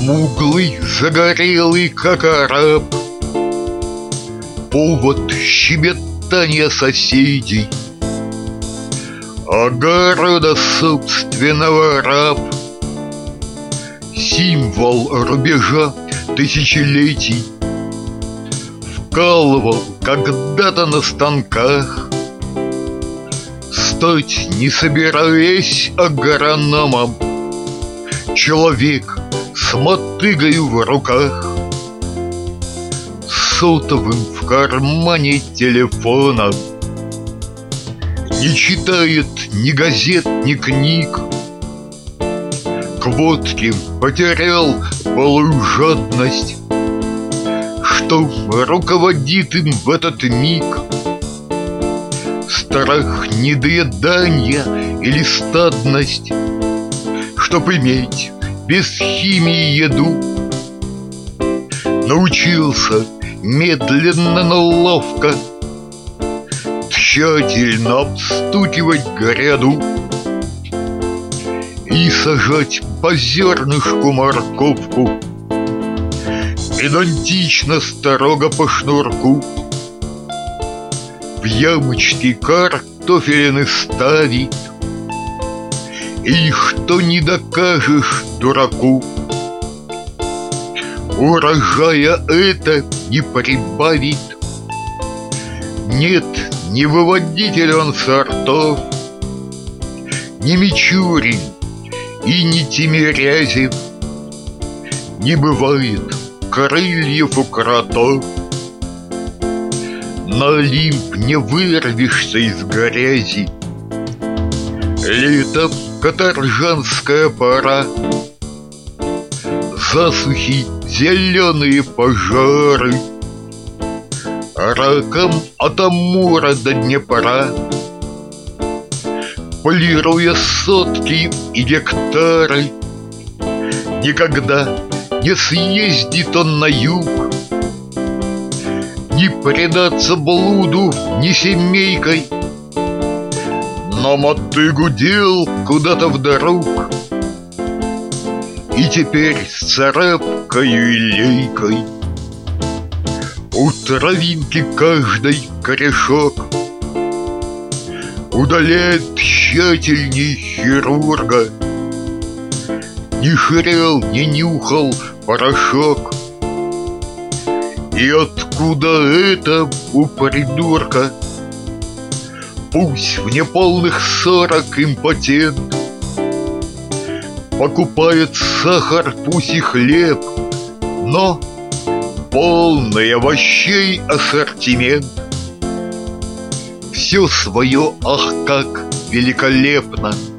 Смуглый, загорелый, как араб, повод щебетания соседей, огорода собственного раб, символ рубежа тысячелетий, вкалывал когда-то на станках, стать не собираясь агрономом, человек с мотыгою в руках, сотовым в кармане телефона, не читает ни газет, ни книг, к водке потерял былую жадность. Что руководит им в этот миг? Страх недоедания или стадность, чтоб иметь без химии еду. Научился медленно, но ловко тщательно обстукивать гряду и сажать по зернышку морковку, педантично, строго по шнурку. В ямочки картофелины ставит, и что не докажешь дураку, урожая это не прибавит. Нет, не выводитель он сортов, не Мичурин и не Тимирязев. Не бывает крыльев у кротов, на Олимп не вырвешься из грязи. Лето — каторжанская пора, засухи, зеленые пожары, раком от Амура до Днепра. Полируя сотки и гектары, никогда не съездит он на юг, не предаться блуду ни семейкой, но мотыгу дел куда-то вдруг, и теперь с царапкою и лейкой у травинки каждый корешок удаляет тщательней хирурга. Не ширел, не нюхал порошок. И откуда это у придурка? Пусть в неполных 40 импотент покупает сахар, пусть и хлеб, но полный овощей ассортимент. Все свое, ах, как великолепно!